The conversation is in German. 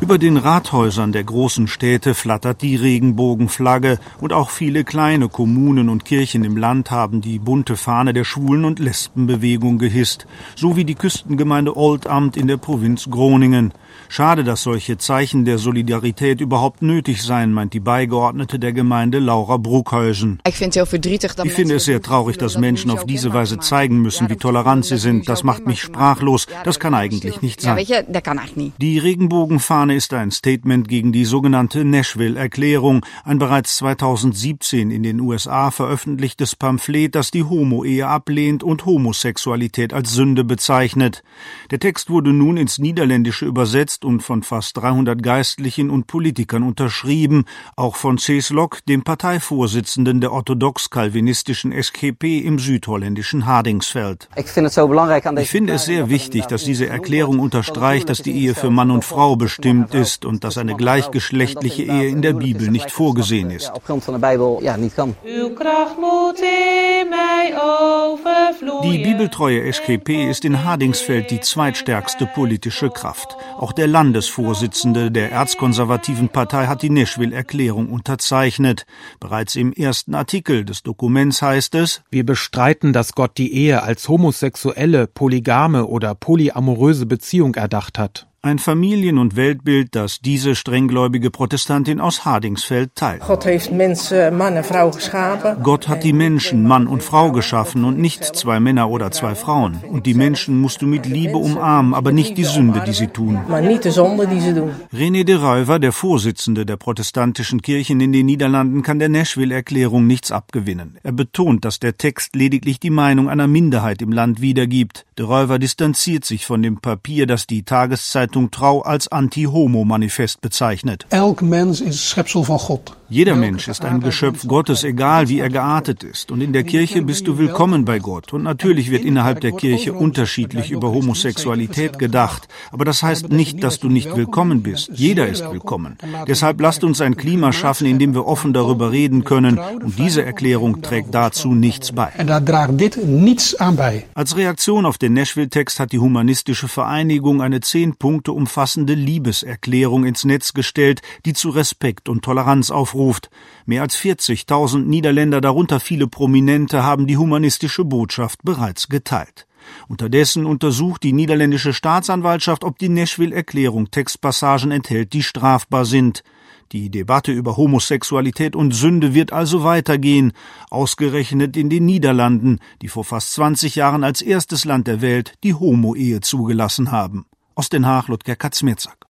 Über den Rathäusern der großen Städte flattert die Regenbogenflagge und auch viele kleine Kommunen und Kirchen im Land haben die bunte Fahne der Schwulen- und Lesbenbewegung gehisst, so wie die Küstengemeinde Oldambt in der Provinz Groningen. Schade, dass solche Zeichen der Solidarität überhaupt nötig seien, meint die Beigeordnete der Gemeinde Laura Broekhuizen. Ich finde es sehr traurig, dass Menschen auf diese Weise zeigen müssen, wie tolerant sie sind. Das macht mich sprachlos. Das kann eigentlich nicht sein. Die Regenbogenfahne ist ein Statement gegen die sogenannte Nashville-Erklärung, ein bereits 2017 in den USA veröffentlichtes Pamphlet, das die Homo-Ehe ablehnt und Homosexualität als Sünde bezeichnet. Der Text wurde nun ins Niederländische übersetzt und von fast 300 Geistlichen und Politikern unterschrieben, auch von Cees Lok, dem Parteivorsitzenden der orthodox-kalvinistischen SGP im südholländischen Hardingsveld. Ich finde es sehr wichtig, dass diese Erklärung unterstreicht, dass die Ehe für Mann und Frau bestimmt ist und dass eine gleichgeschlechtliche Ehe in der Bibel nicht vorgesehen ist. Die bibeltreue SGP ist in Hardingsveld die zweitstärkste politische Kraft. Auch der Landesvorsitzende der erzkonservativen Partei hat die Nashville-Erklärung unterzeichnet. Bereits im ersten Artikel des Dokuments heißt es: Wir bestreiten, dass Gott die Ehe als homosexuelle, polygame oder polyamoröse Beziehung erdacht hat. Ein Familien- und Weltbild, das diese strenggläubige Protestantin aus Hardingsveld teilt. Gott hat die Menschen Mann und Frau geschaffen und nicht zwei Männer oder zwei Frauen. Und die Menschen musst du mit Liebe umarmen, aber nicht die Sünde, die sie tun. René de Ruyver, der Vorsitzende der protestantischen Kirchen in den Niederlanden, kann der Nashville-Erklärung nichts abgewinnen. Er betont, dass der Text lediglich die Meinung einer Minderheit im Land wiedergibt. De Ruyver distanziert sich von dem Papier, das die Tageszeitung Trau als Anti-Homo-Manifest bezeichnet. Elk mens is schepsel van God. Jeder Mensch ist ein Geschöpf Gottes, egal wie er geartet ist. Und in der Kirche bist du willkommen bei Gott. Und natürlich wird innerhalb der Kirche unterschiedlich über Homosexualität gedacht. Aber das heißt nicht, dass du nicht willkommen bist. Jeder ist willkommen. Deshalb lasst uns ein Klima schaffen, in dem wir offen darüber reden können. Und diese Erklärung trägt dazu nichts bei. Als Reaktion auf den Nashville-Text hat die Humanistische Vereinigung eine 10 Punkte umfassende Liebeserklärung ins Netz gestellt, die zu Respekt und Toleranz aufruft. Mehr als 40.000 Niederländer, darunter viele Prominente, haben die humanistische Botschaft bereits geteilt. Unterdessen untersucht die niederländische Staatsanwaltschaft, ob die Nashville-Erklärung Textpassagen enthält, die strafbar sind. Die Debatte über Homosexualität und Sünde wird also weitergehen, ausgerechnet in den Niederlanden, die vor fast 20 Jahren als erstes Land der Welt die Homo-Ehe zugelassen haben. Aus Den Haag, Ludger Kazmierzak.